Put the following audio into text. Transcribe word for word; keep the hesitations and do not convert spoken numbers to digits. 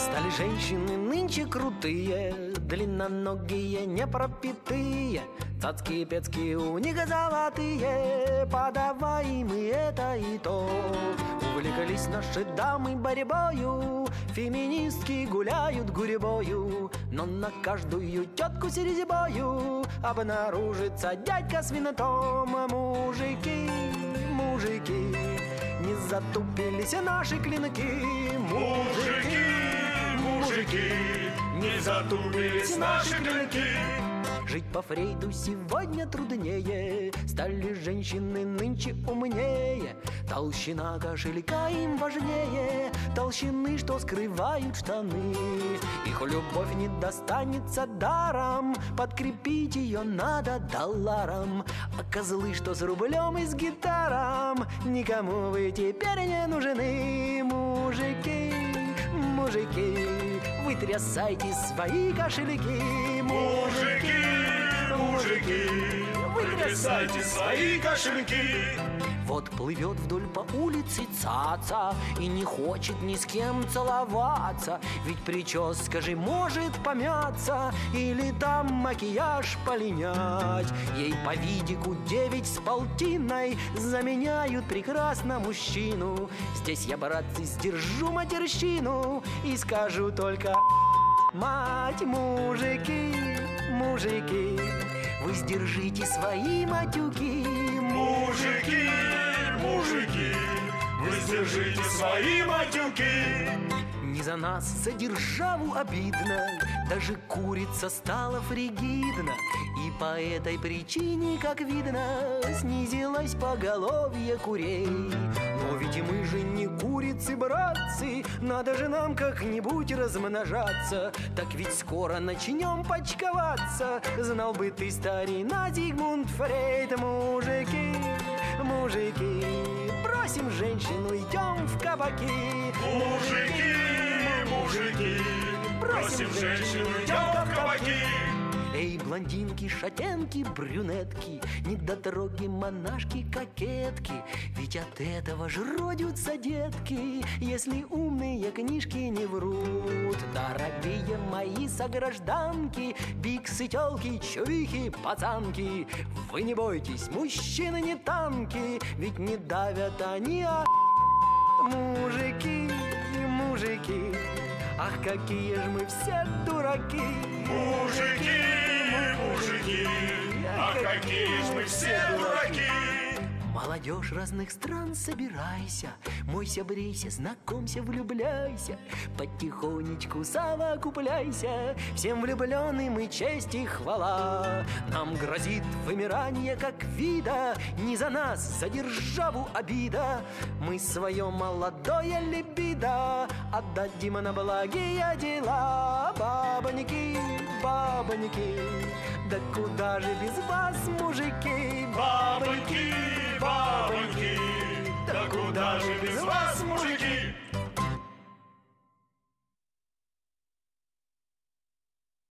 Стали женщины нынче крутые, длинноногие, непропитые, цацки-пецки у них золотые, подавай им и это и то. Увлеклись наши дамы борьбою, феминистки гуляют гурьбою, но на каждую тетку с резьбою обнаружится дядька с винтом. Мужики, мужики, не затупились наши клинки. Мужики, мужики, не затупились наши клинки. Жить по Фрейду сегодня труднее, стали женщины нынче умнее. Толщина кошелька им важнее толщины, что скрывают штаны. Их любовь не достанется даром, подкрепить ее надо долларом. А козлы, что с рублем и с гитаром, никому вы теперь не нужны. Мужики, мужики, вы трясайте свои кошельки. Мужики, мужики, вы трясайте свои кошельки. Вот плывет вдоль по улице цаца и не хочет ни с кем целоваться, ведь прическа же может помяться или там макияж полинять. Ей по видику девять с полтиной заменяют прекрасно мужчину. Здесь я, братцы, сдержу матерщину и скажу только: мать, мужики, мужики, вы сдержите свои матюки. Мужики, мужики, вы сдержите свои матюки. Не за нас, за державу обидно, даже курица стала фригидна. И по этой причине, как видно, снизилось поголовье курей. Но ведь мы же не курицы, братцы, надо же нам как-нибудь размножаться. Так ведь скоро начнем почковаться, знал бы ты, старина Зигмунд Фрейд. Мужики, мужики, бросим женщину, идем в кабаки. Мужики, мужики, бросим женщину, идем в кабаки. Эй, блондинки, шатенки, брюнетки, недотроги, монашки, кокетки, ведь от этого ж родятся детки, если умные книжки не врут. Дорогие мои согражданки, биксы, тёлки, чувихи, пацанки, вы не бойтесь, мужчины не танки, ведь не давят они, а мужики, мужики, ах, какие ж мы все дураки. Мужики, мужики, а какие ж мы все дураки. Молодежь разных стран, собирайся, мойся, брейся, знакомься, влюбляйся, потихонечку совокупляйся. Всем влюбленным и честь и хвала. Нам грозит вымирание как вида, не за нас, за державу обида. Мы свое молодое либидо отдадим на благие дела. Бабоньки, бабоньки, да куда же без вас, мужики?